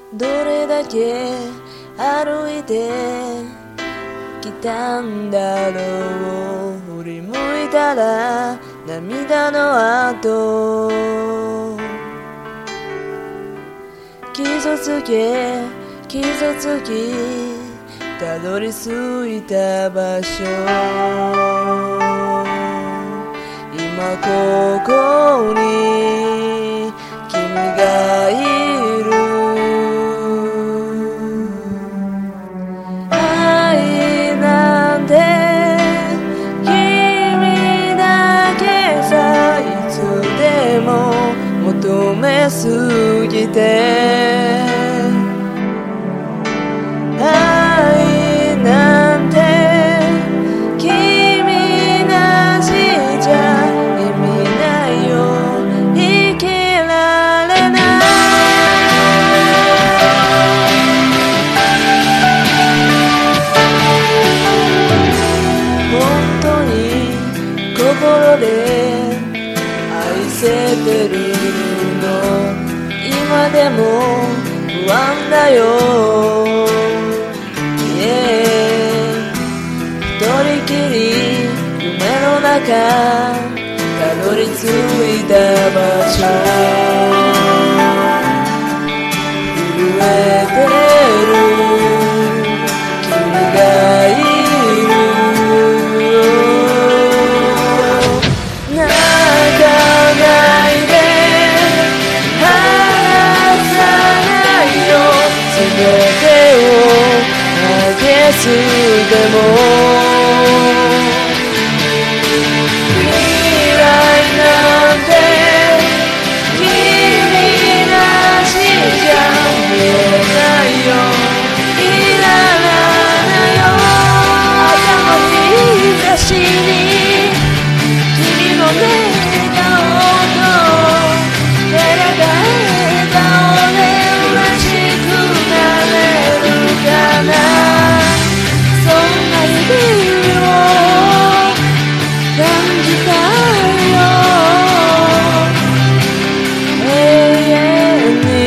どれだけ歩いてきたんだろう。振り向いたら涙の跡、傷つきたどり着いた場所、今ここに君がいる。愛なんて君だけさ、いつでも求めすぎて、愛なんて君なしじゃ意味ないよ、生きられない。本当に心で愛せてるの、今でも不安だよ。一人きり夢の中たどり着いた場所、震えてる君がいる。泣かないで離さないよ、全てを消すでも未来なんて君なしじゃ見えないよ、いらないよ。朝の日差しに君の笑顔と照らが笑顔で嬉しくなれるかな。そんな指を感じたよ、永遠に。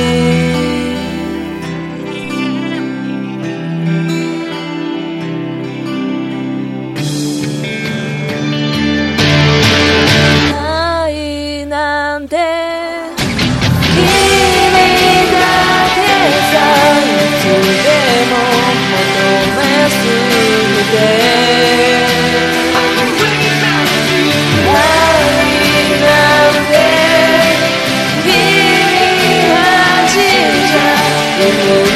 愛なんて君だけさ、いつでも求めすぎて、愛なんて君たちじゃ意味